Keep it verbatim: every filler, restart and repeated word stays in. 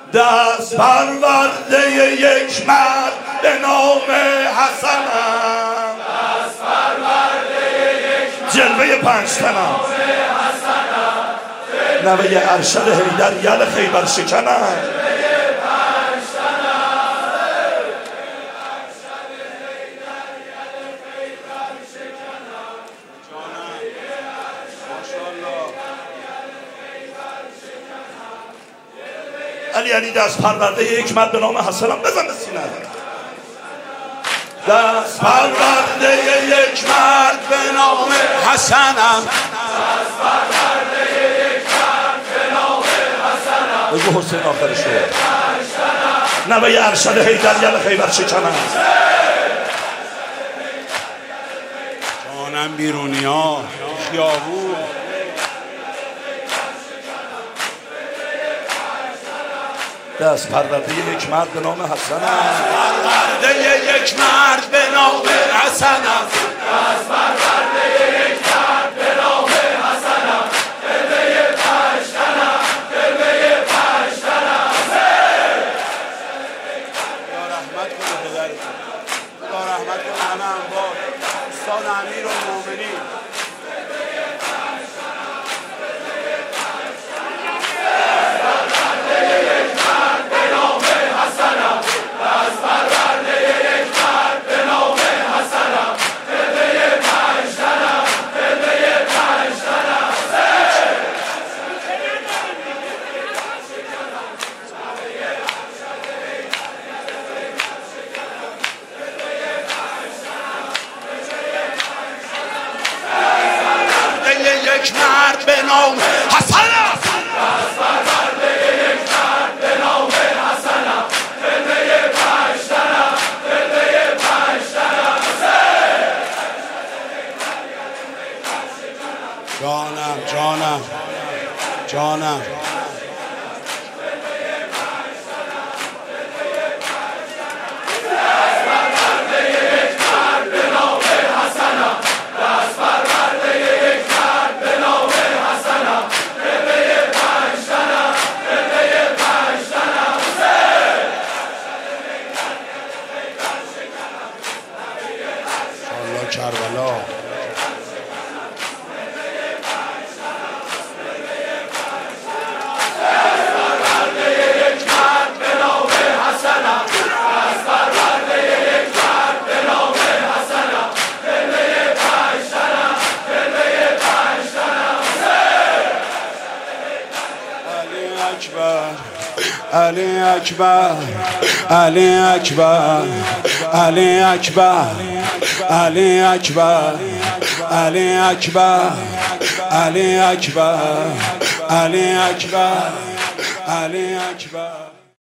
دست پرورده یک مرد به نام حسنم، دست پرورده یک مرد جلوه پنجتنم، نوه ارشد حیدر یل خیبر شکنم. علی علی دست پرورده یک مرد به نام حسنم، بزن به سینه. دست پرورده یک مرد به نام حسنم، دست پرورده یک مرد به نام حسنم، بگو حسین آخرش رو. نوه ارشد حیدر یل خیبر شکنم. جانم بیرونی ها خیابون. دست پرورده یک مرد به نام حسنم، پرورده یک مرد به نام حسنم، دست پرورده یک مرد به نام حسنم، قبله پشتنم، قبله پشتنم. یا رحمت کنه پدرتون، یا رحمت کنه همه انبار استان امیر المومنین. یک مرد به نام حسنم، دست پرورده یک مرد به نام حسنم، قبله پشتنم، قبله پشتنم. جانم جانم جانم. کربلا علی اکبر علی اکبر علی اکبر علی اکبر علی اکبر علی اکبر علی اکبر علی اکبر.